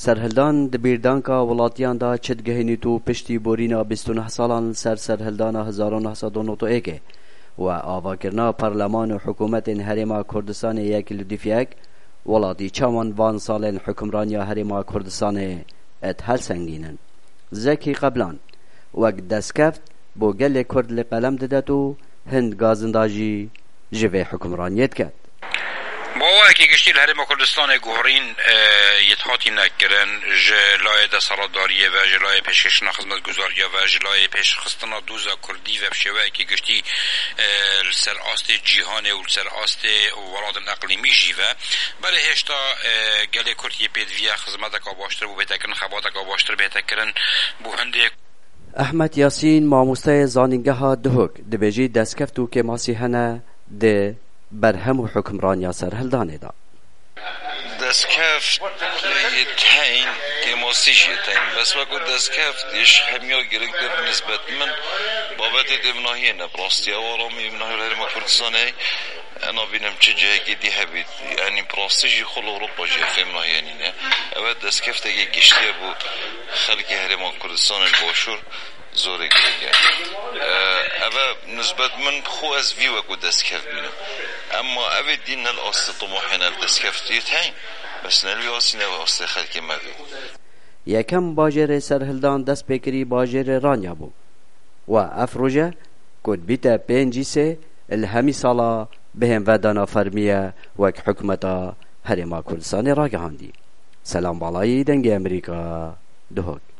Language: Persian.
سرهلدان دبیردانکا ولاتیان دا چدگهینی تو پشتی بورینا 29 سالان سرهلدان 1991 و آواکرنا پارلمان و حکومت هرما کردستان یک لدیفیک ولاتی چامان وان سالن حکمرانی هرما کردستان ات هل سنگینن زکی قبلان وقت دستکفت بو گل کرد لقلم ددتو هند گازنداجی جوه حکمرانیت کرد. باور که گشتیل هرم کردستان گوهرین یتحاتی نکرن جلای دستارداریه و جلای پیشکشنا خدمت گزاریه و جلای پیشخستنا دوزا کردی و بشوه که گشتی سر آست جیهانه و سر آست ولاد اقلیمی جیوه برای هشتا گله کردی پیدویه خدمت که باشتر بو بیتکرن خبات که باشتر بیتکرن بو هنده احمد یاسین ماموسته زانینگه ها دهوک دبیجی دستکفتو که ماسی هنه ده برهم و حکمرانی سرهلدانه دا دستکفت یتین که ماسیش یتین بس وقت دستکفت ایش همیا گرگ در نسبت من بابت دمناهی نبراستی آرامی مناهی الهرم کردستانه انا بینم چه جایی که دی هبید یعنی براستیجی خل اروپا جایی فهمناهی یعنی نه اول دستکفت اگه گشتیه بود خلقی هرم کردستان باشور زوری گرگه اول نسبت من خو از ویو اگو دستکفت بینم اما اول دین الاست طموحین الدستکفت یتین بس نلوی آسی نو آست خلقی مدید یکم باجر سرهلدان دست بکری باجر رانیا بو و افروجه کد بیتا پینجی سه الهمی سالا بهم ودانا فرمیه وک حکمتا هرما کردستان را گهاندی. سلام بالای دنگ امریکا دهوک.